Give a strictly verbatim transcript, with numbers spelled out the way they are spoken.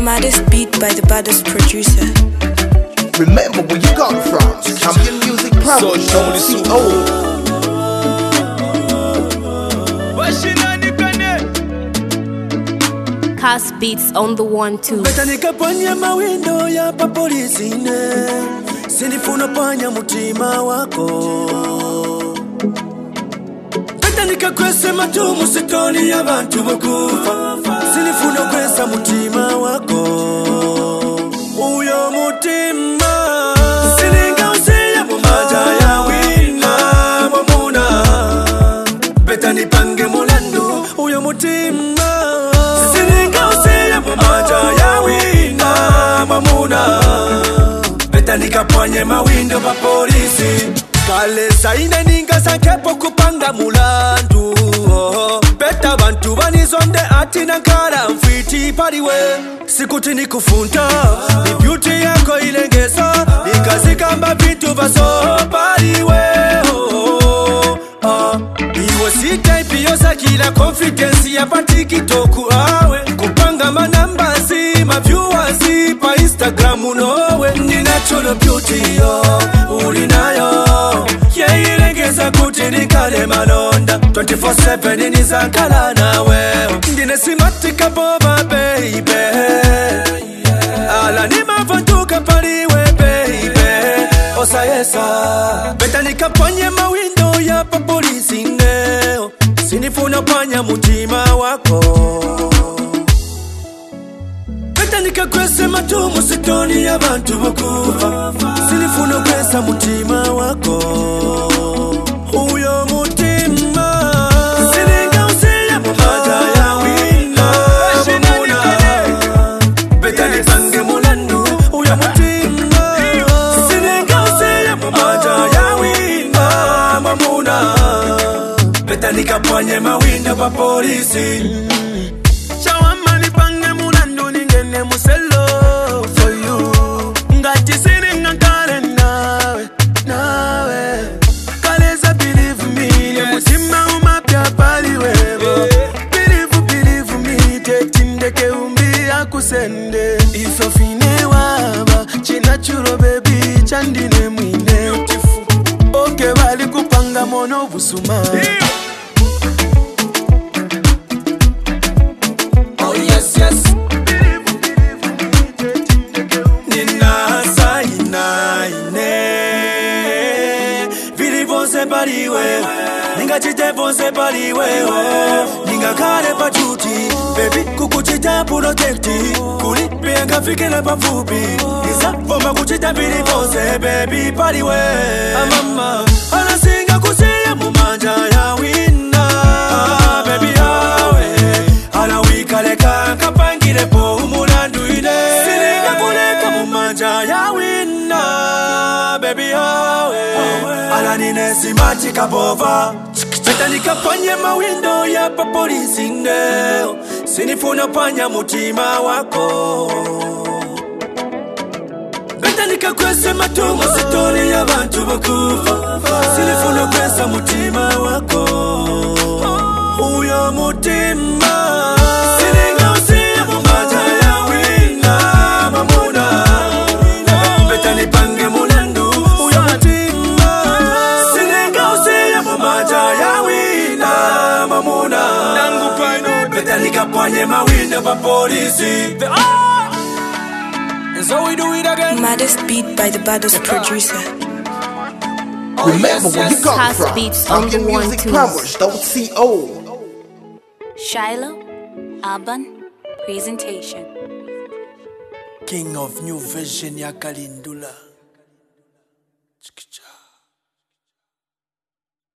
Maddest beat by the baddest producer. Remember where you got from. Champion Music Promise. So C O. Cast beats on the one two. Beta nikapanya mawindo ya pa polisi ne, sinifuna panya mutima wako. Beta nikakwese matumu sitoni ya bantu bakufa, sinifuna kwesa mutima wako. Uyo mutima sininga usiya mumaja ya wina mamuna. Beta nipange mulandu uyo mutima maja ya wina mamuna. Beta nikapanye mawindo pa polisi. Kale saine ninga sankepo kupanga mulandu. Beta bantu banizonde ati nankara mfiti pariwe. Sikuti nikufunta ni beauty yako ilengesa, nikazikamba vitu vaso pariwe. Iwe si type yosa kila confidence ya pati kitoku awe. Kupanga manamba si ma viewers pa Instagram unowe. Ni natural beauty yo ulinayo, yeah ilengeza kuti nikale malonda twenty-four seven nizakala nawe. Ndine simatika boba baby, ala ni mavantuka paliwe baby. Osa yesa beta nikapanye mawindo ya pa polisi neo, sinifuna panya mutima wako. Beta nikakwese matumu sitoni ya bantu bakufa, sinifuna kwesa mutima wako. Uyo mutima sininga usiya mumaja ya wina mamuna. Beta nipange mulandu uyo mutima sininga usiya mumaja ya wina mamuna. Beta nikapanye mawindo pa polisi. Chawama nipange mulandu ningene muselo for you. Ngati sininga kare nawe, nawe. Kaleza believe me, mutima umapya paliwe. Believe, believe me, tetindeke umbi akusende. Isofine waba, chinachuro baby, chandine mwine. Oke bali kupanga mono busuma. Oh yes, yes. Nina saina ine vili vonse paliwe, ninga chite vonse paliwe. Ninga kare pachuti baby kukuchita protecti, kuli penga fikela pafupi. Nisa voma kuchita vili vonse baby paliwe. Mama anasinga kusiya mumanja ya wina baby yawe. Ala wikaleka kapangile po umulandu ine, sininga kuleka mumanja ya wina baby yawe. Ala nine simachi kabova. Beta nikapanye mawindo ya pa polisi neo, sinifuna panya mutima wako. Beta nikakwese matumu sitoni ya bantu bakufa, sinifuna kwesa mutima wako. Uyo mutima sininga usiya mumaja ya wina mamuna. Beta nipange mulandu uyo mutima sininga usiya mumaja ya wina mamuna. Beta nikapanye mawindo pa polisi. And so we do it again. Maddest beat by the baddest producer. Remember where you got Cast from. beats on the Champion one Music two. Promise. C O. Shiloh, Urban Presentation. King of New Vision ya Kalindula.